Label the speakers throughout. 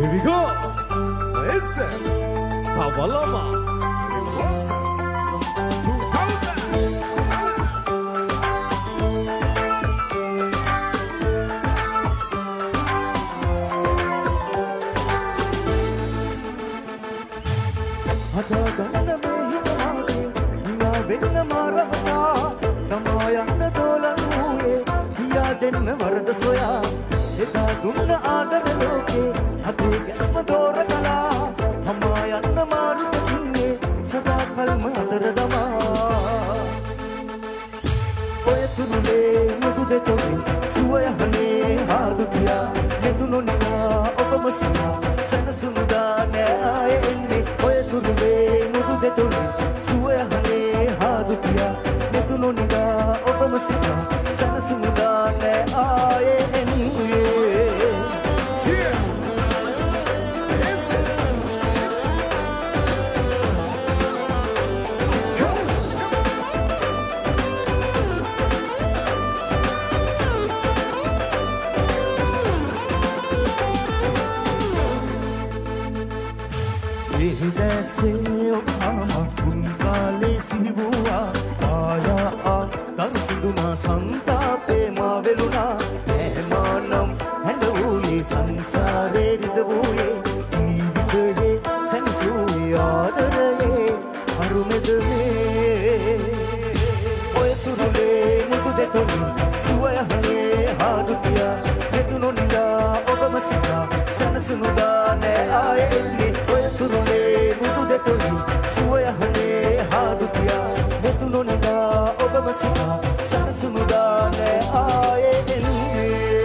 Speaker 1: Here we go. Listen. Pavalama.
Speaker 2: වරද සොයා එදා දුන්න ආදර ලෝකේ අදේ ගැස්ම දෝර කලා අම්මා යන්න මාරු දෙන්නේ සදා කල්ම අතර දමා ඔය තුරුලේ මුදු දෙතොලි සුවයහනේ ආදු පියා මෙතුණු නිකා ඔබම සිනා සනසුමුදා නෑ ආයේ එන්නේ ඔය තුරුලේ මුදු දෙතොලි සුවයහනේ ආදු පියා මෙතුණු නිකා ඔබම සිනා සනසුමුදා නෑ ආයේ එන්නේ Ehidase okama kunkale sibuwa aya a tarsuduna santape ma veluna emanam henduye sansare ridavuye jeevitaye sansuye adaraye arumedame oy turule mudu detoni suwayahane hadutiya medunu ninda obama sita sanasunuda ne aye තුරුලේ මුදු දෙතොලි සුවයහනේ හාදුතියා මෙතුණු නිදා ඔබම සිතා සනසුමුදා නෑ ආයේ එන්නේ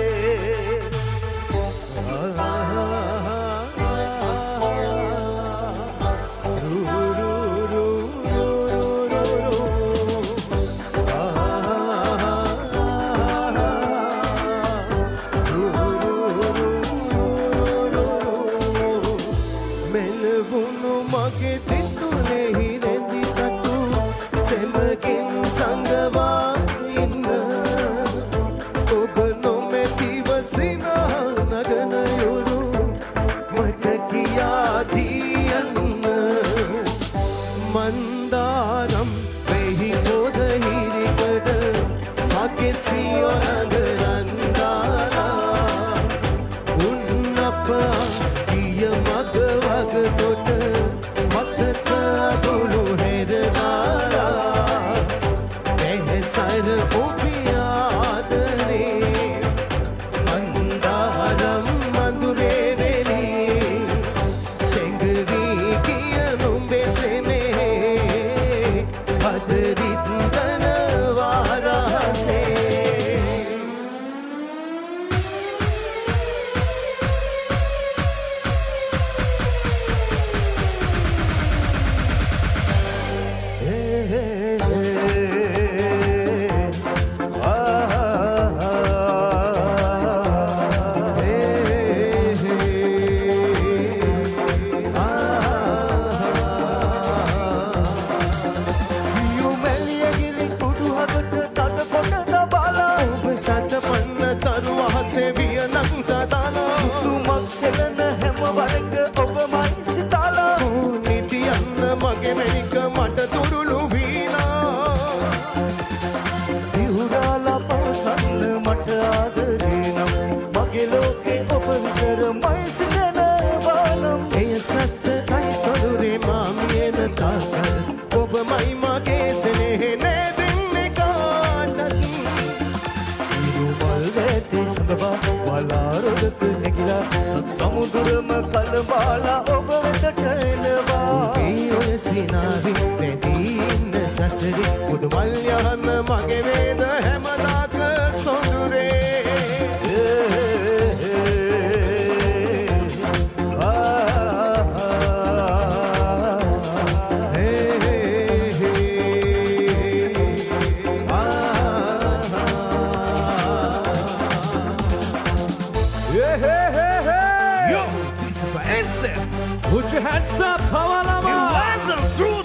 Speaker 1: Put your hands up, Pavalama!
Speaker 3: It was a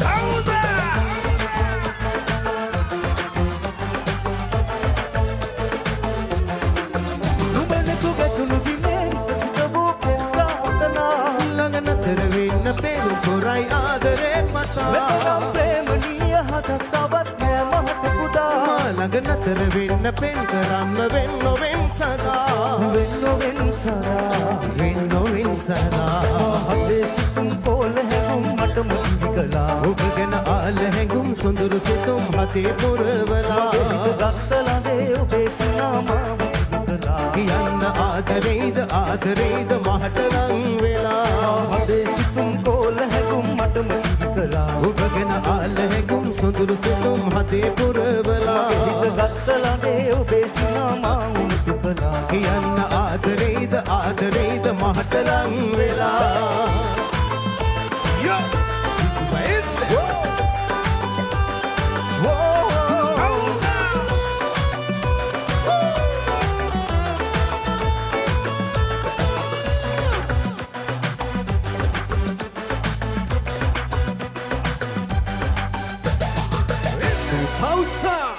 Speaker 3: නතර වෙන්න පෙන් කරන්න වෙන්න සදා
Speaker 2: වෙන්න සදා
Speaker 3: වෙන්න සදා
Speaker 2: හදේ සිතුම් පොළ හැඟුම් මටම දිවිකලා
Speaker 3: ඔබ ගැන ආල හැඟුම් සොඳුරු සිතුම් හතේ පුරවලා
Speaker 2: ගත්තලනේ ඔබේ සිනාමාව දිවිකලා
Speaker 3: කියන්න ආදරේද මහට ලං වෙලා
Speaker 2: හදේ සිතුම් පොළ හැඟුම් මටම දිවිකලා
Speaker 3: ඔබ ගැන ආල හැඟුම් සොඳුරු සිතුම් හතේ පුරවලා
Speaker 2: ගත්තලනේ ඔබේ සිනාමාව දිවිකලා
Speaker 3: කියන්න ආදරේද මහට ලං වෙලා
Speaker 1: Yo, this is Esse. Pausa.